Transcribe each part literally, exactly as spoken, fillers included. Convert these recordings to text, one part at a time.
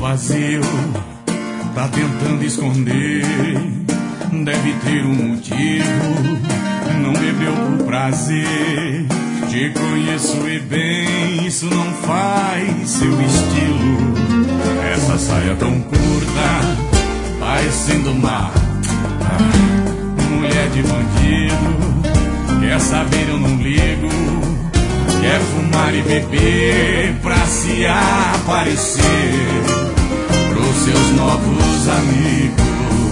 vazio tá tentando esconder. Deve ter um motivo, não bebeu por prazer. Te conheço e bem, isso não faz seu estilo. Essa saia tão curta, parecendo uma ah, mulher de bandido. Quer saber, eu não ligo. Quer fumar e beber pra se aparecer pros seus novos amigos.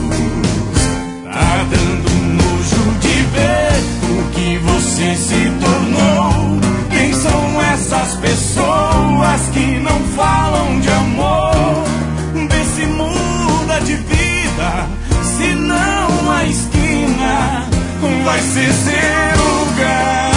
Tá dando nojo de ver o que você se tornou. Quem são essas pessoas que não falam de amor? Vê se muda de vida, senão a esquina vai ser seu lugar.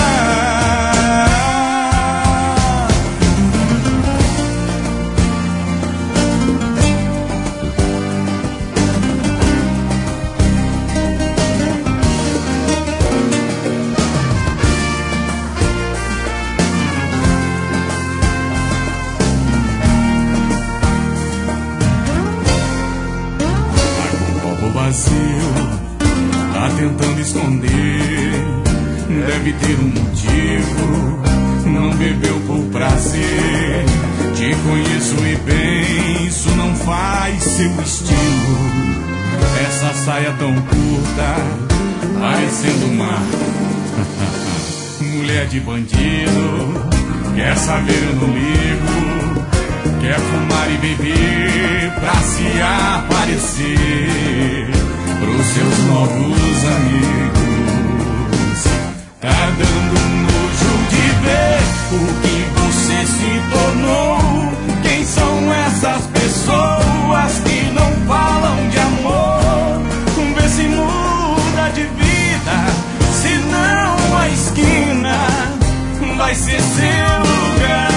Tá tentando esconder. Deve ter um motivo, não bebeu por prazer. Te conheço e bem, isso não faz seu estilo. Essa saia tão curta, parecendo uma mulher de bandido. Quer saber, eu não ligo. Quer fumar e beber pra se aparecer pros seus novos amigos. Tá dando nojo de ver o que você se tornou. Quem são essas pessoas que não falam de amor? Vê se muda de vida, senão a esquina vai ser seu lugar.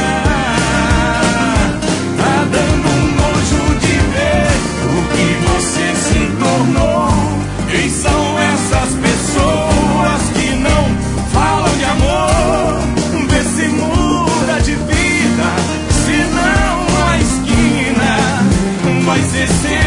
Tá dando nojo de ver o que você se tornou. Quem são essas pessoas que não falam de amor? Vê se muda de vida, senão a esquina vai ser seu